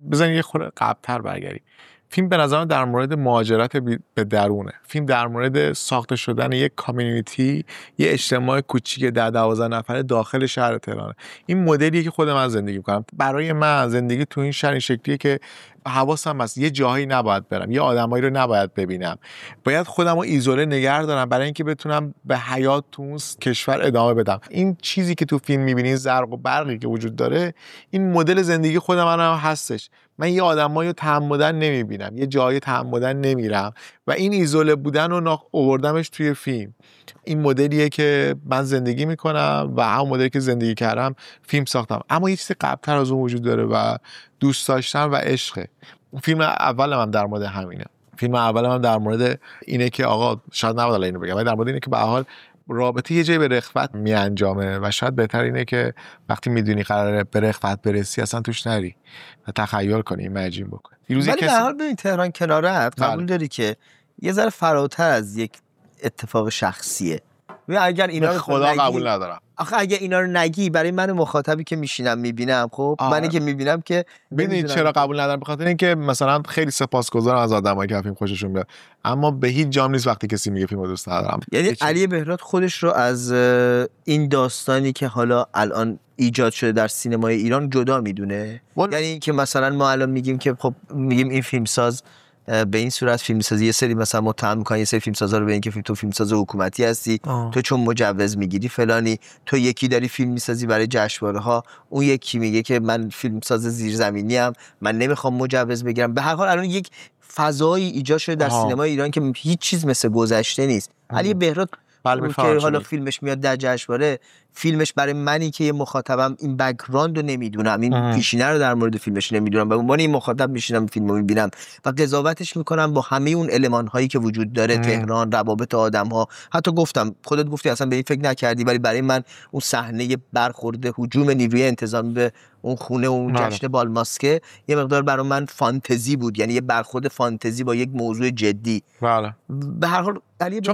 بزنید یه خورده قبل‌تر برگردیم. فیلم به نظرم در مورد مهاجرت به درونه. فیلم در مورد ساخته شدن یک کامیونیتی، یه اجتماع کوچیک 10-12 نفره داخل شهر تهرانه. این مدلیه که خود من زندگی می‌کنم. برای من زندگی تو این شهر این شکلیه که حواسم هست یه جایی نباید برم، یه آدمایی رو نباید ببینم، باید خودم رو ایزوله نگه دارم برای اینکه بتونم به حیات تو اون کشور ادامه بدم. این چیزی که تو فیلم می‌بینی، زرق و برقی که وجود داره، این مدل زندگی خود من هم هستش. من یه آدمایی رو تعمدن نمیبینم، یه جایی تعمدن نمیرم و این ایزوله بودن رو آوردمش توی فیلم. این مدلیه که من زندگی میکنم و همون مدلی که زندگی کردم فیلم ساختم. اما یه چیز قبل‌تر از اون وجود داره و دوست داشتن و عشقه. فیلم اولم هم در مورد همینه. فیلم اولم هم در مورد اینه که آقا شاید نباید اینو بگم، ولی در مورد اینه که به هر حال رابطه یه جایی به رخوت می انجامه و شاید بهتر اینه که وقتی میدونی قراره به رخوت برسی اصلا توش نری و تخیل کنی، ایمیجین بکنی. ولی به هر حال ببین تهران کنارت قبول داری که یه ذره فراتر از یک اتفاق شخصیه. اگر اینا رو خدا قبول ندارم. آخه اگه اینا رو نگی برای من مخاطبی که میشینم میبینم، خب منی که میبینم که ببین چرا قبول ندارم، به خاطر اینکه مثلا خیلی سپاسگزارم از آدمایی که فیلم خوششون میاد، اما به هیچ جام نیست وقتی کسی میگه فیلمو دوست ندارم. یعنی علی بهراد خودش رو از این داستانی که حالا الان ایجاد شده در سینمای ایران جدا میدونه؟ یعنی که مثلا ما الان میگیم که خب میگیم این فیلمساز به این صورت فیلمسازی، یه سری مثلا متهم می‌کنن یه سری فیلمسازا رو به این که تو فیلمساز حکومتی هستی، تو چون مجوز میگیری فلانی، تو یکی داری فیلم میسازی برای جشنواره‌ها، اون یکی میگه که من فیلمساز زیرزمینی ام، من نمیخوام مجوز بگیرم. به هر حال الان یک فضایی ایجاد شده در سینمای ایران که هیچ چیز مثل گذشته نیست. علی بهراد که حالا فیلمش میاد در جشنواره، فیلمش برای منی که یه مخاطبم این بک‌گراند رو نمیدونم، این پیشینه رو در مورد فیلمش نمیدونم، به عنوان این مخاطب میشینم فیلمو میبینم و قضاوتش میکنم با همه اون المان هایی که وجود داره، تهران، روابط آدم ها. حتی گفتم خودت گفتی اصلا به این فکر نکردی، ولی برای من اون صحنه برخورد هجوم نیروی انتظامی به اون خونه و اون جشن بالماسکه یه مقدار برای من فانتزی بود، یعنی یه برخورد فانتزی با یک موضوع جدی. بله. به هر حال چون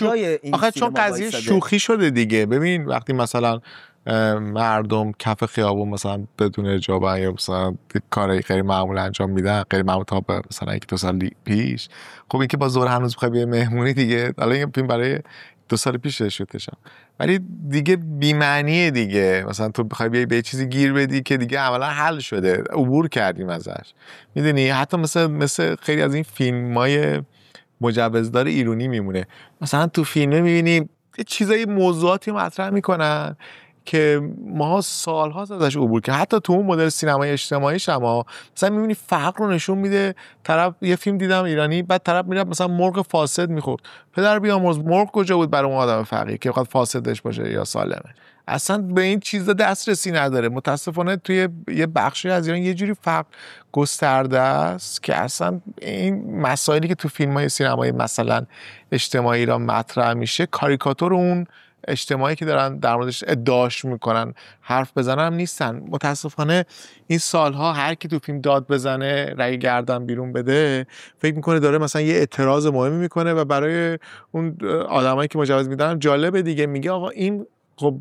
قضیه شوخی شده دیگه. ببین وقتی مثلا مردم کف خیابون مثلا بدون اجابه یا مثلا کاری غیر معمول انجام میدن، غیر معمول تا مثلا 1-2 سال پیش، خب این که با زور هنوز بخوای بیای مهمونی دیگه، حالا این فیلم برای 2 سال پیش شوتشم، ولی دیگه بی معنیه دیگه. مثلا تو بخوای بیای به چیزی گیر بدی که دیگه عملا حل شده، عبور کردیم ازش، میدونی. حتی مثل خیلی از این فیلم‌های مجوزدار ایرانی میمونه. مثلا تو فیلم میبینی چیزای موضوعاتی مطرح میکنن که ما سال‌ها ازش عبور کردیم. حتی تو اون مدل سینمای اجتماعی شما مثلا میبینی فرق رو نشون میده. طرف یه فیلم دیدم ایرانی، بعد طرف میره مثلا مرغ فاسد میخورد، پدر بیامرز مرغ کجا بود برای اون آدم فقیر که بخواد فاسدش باشه یا سالمه؟ اصلا به این چیزا دسترسی نداره. متاسفانه توی یه بخشی از ایران یه جوری فرق گسترده است که اصلا این مسائلی که تو فیلم‌های سینمایی مثلا اجتماعی ایران مطرح میشه، کاریکاتور اون اجتماعی که دارن در موردش ادعاش میکنن حرف بزنن هم نیستن. متاسفانه این سالها هر کی تو فیلم داد بزنه، رأی گردن بیرون بده، فکر میکنه داره مثلا یه اعتراض مهمی میکنه و برای اون آدمایی که مجوز میدن جالبه دیگه. میگه آقا این خب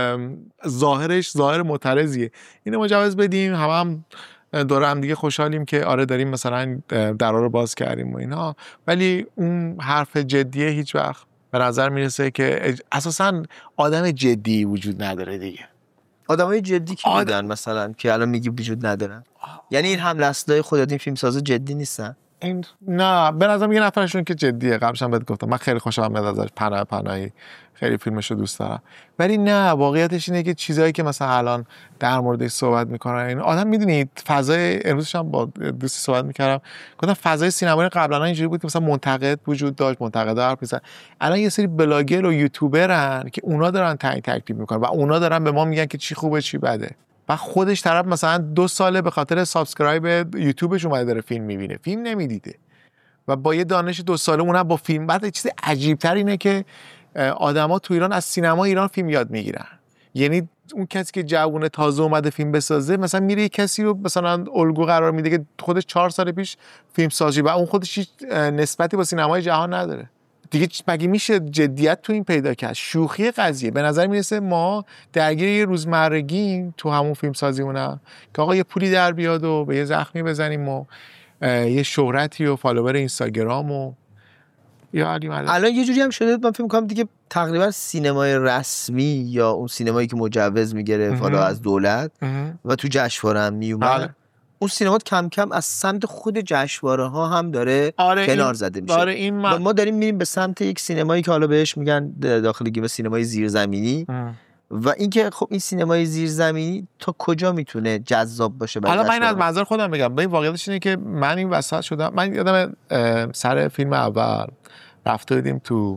ظاهرش ظاهر معترضیه، اینو مجوز بدیم، هم دور هم دیگه خوشحالیم که آره داریم مثلا درا رو باز کردیم و اینا، ولی اون حرف جدیه هیچ وقت به نظر میرسه که اساساً آدم جدی وجود نداره دیگه. آدمای جدی کی بودن مثلا که الان میگی وجود ندارن؟ یعنی این حمله اصلای خودت این فیلم ساز جدی نیستن؟ نه به نظرم یه نفرشون که جدیه، قبلش هم بهت گفتم من خیلی خوشم میاد ازش، پناهی خیلی فیلمشو دوست دارم. ولی نه، واقعیتش اینه که چیزایی که مثلا الان در موردش صحبت میکنن این آدم، میدونید فضای امروزش هم با دوستی صحبت میکردم، گفتم فضای سینمایی قبلا اینجوری بود که مثلا منتقد وجود داشت، منتقد حرف میزنن. الان یه سری بلاگر و یوتیوبرن که اونا دارن تعیین تکلیف میکنن و اونا دارن به ما میگن که چی خوبه چی بده. و خودش طرف مثلا 2 ساله به خاطر سابسکرایب یوتیوبش اومده داره فیلم میبینه، فیلم نمیدیده و با یه دانش 2 ساله اونم با فیلم. بعد چیز عجیب تر اینه که آدما تو ایران از سینما ایران فیلم یاد میگیرن. یعنی اون کسی که جوونه تازه اومده فیلم بسازه، مثلا میره کسی رو مثلا الگو قرار میده که خودش 4 سال پیش فیلم سازی و اون خودش هیچ نسبتی با سینمای جهان نداره. دیگه مگه میشه جدیت تو این پیدا کرد؟ شوخی قضیه به نظر میرسه ما درگیر یه روزمرگیم تو همون فیلم سازیمونم که آقا یه پولی در بیاد و به یه زخمی بزنیم و یه شهرتی و فالوور اینستاگرام و یا الان یه جوری هم شده من فکر می‌کنم دیگه تقریبا سینمای رسمی یا اون سینمایی که مجوز میگیره حالا از دولت و تو جشنواره هم میومد اون سینما کم کم از سمت خود جشنواره ها هم داره کنار زده میشه. و ما داریم میریم به سمت یک سینمایی که حالا بهش میگن داخل گیم سینمای زیرزمینی و اینکه خب این سینمای زیرزمینی تا کجا میتونه جذاب باشه برای حالا من از منظر خودم بگم به این واقعیتش اینه که من این وسط شدم. من یادم سر فیلم اول رفته بودیم تو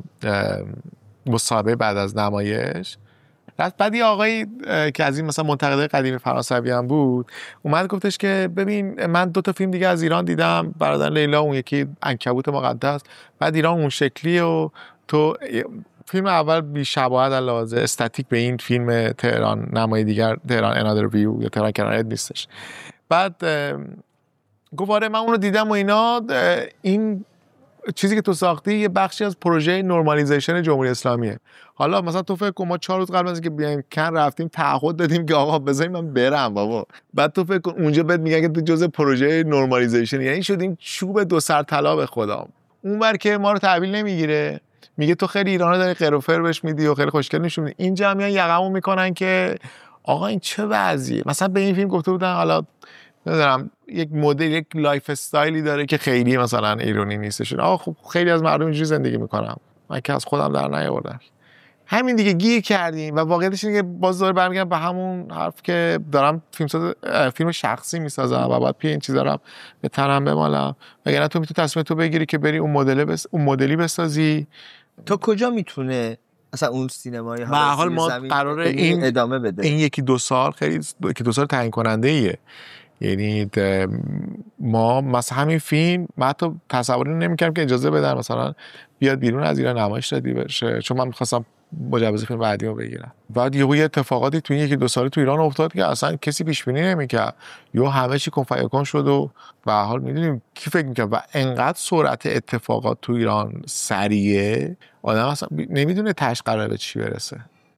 مصاحبه بعد از نمایش، بعد یه آقایی که از این مثلا منتقدای قدیمی فرانسوی هم بود اومد گفتش که ببین من 2 تا فیلم دیگه از ایران دیدم، برادر لیلا اون یکی عنکبوت مقدس، بعد ایران اون شکلیه و تو فیلم اول بی شباهت علاوه استاتیک به این فیلم تهران نمای دیگر تهران انادر ویو یا تهران کنارت نیستش. بعد گفت آره من اونو دیدم و اینا، این چیزی که تو ساختی یه بخشی از پروژه نورمالیزیشن جمهوری اسلامیه. حالا مثلا تو فکر کن ما 4 روز قبل از اینکه بیایم کن رفتیم تعهد دادیم که آقا بذارید من برم بابا، بعد تو فکر کن اونجا بهت میگن که تو جزء پروژه نورمالیزیشن، یعنی شدیم چوب 2 سر طلا به خدا. اونور که ما رو تحویل نمیگیره میگه تو خیلی ایرانو داری قر و فر بهش میدی و خیلی خوشگل نشون میدی، اینجا میان یقمو میکنن که آقا این چه وضعیه. مثلا به این فیلم گفته بودن حالا نمیدونم یک مدل یک لایف استایلی داره که خیلی مثلا ایرانی نیستش. آقا خب خیلی از مردم اینجوری زندگی میکنن، من که از خودم در نیاوردم. همین دیگه گیر کردیم و واقعیتش اینه که باز داره برمیگردم به همون حرف که دارم فیلم شخصی میسازم و باید پی این چیزا رو به تنم بمالم، وگرنه تو میتونی تصمیم تو بگیری که بری اون مدلی بسازی. تا کجا میتونه اصلا اون سینمای به حال ما قراره این ادامه بده؟ این 1-2 سال خیلی 1-2 سال تعیین کننده ایه. یعنی ما مثلا همین فیلم من حتی تصوری نمی‌کردم که اجازه بدن مثلا بیاد بیرون از ایران نمایش دادی بشه، چون من می‌خواستم مجوز فیلم بعدی رو بگیرم. بعد یه اتفاقاتی تو این 1-2 سال تو ایران افتاد که اصلا کسی پیش بینی نمی‌کرد، همه چی کنفایکن شد و به هر حال می‌دونیم کی فکر می‌کرد و انقدر سرعت اتفاقات تو ایران سریعه آدم اصلا نمی‌دونه تاش قراره به چی برسه.